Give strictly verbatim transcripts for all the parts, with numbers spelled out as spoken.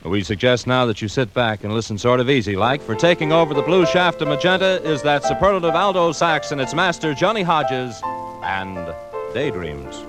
We suggest now that you sit back and listen sort of easy like, for taking over the blue shaft of magenta is that superlative alto sax and its master, Johnny Hodges, and Daydreams.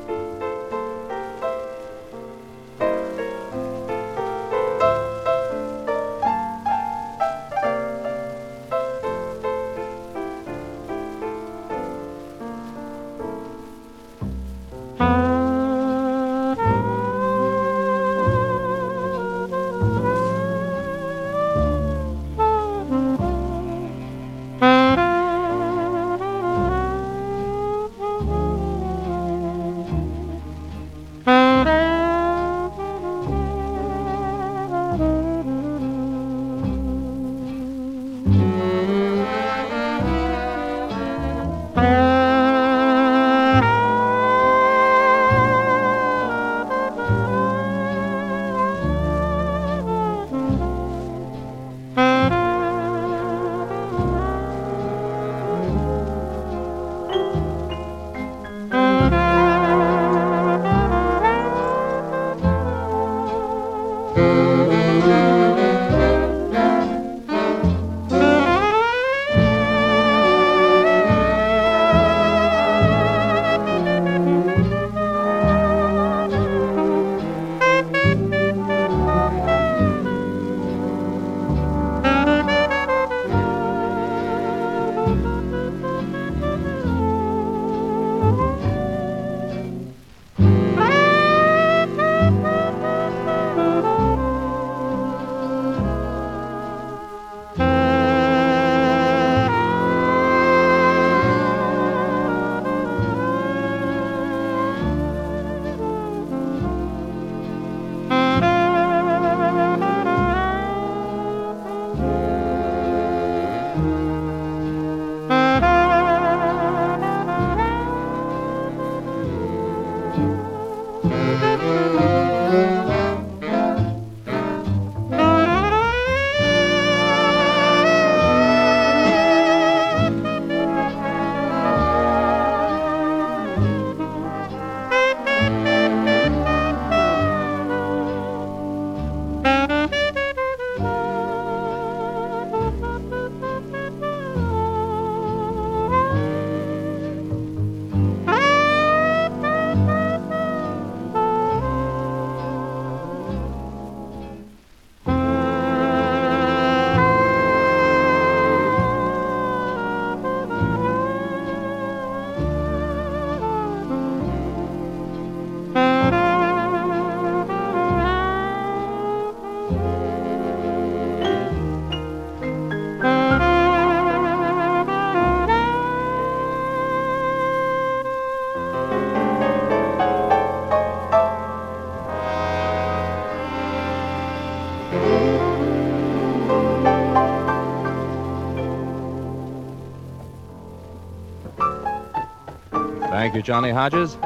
Thank you, Johnny Hodges.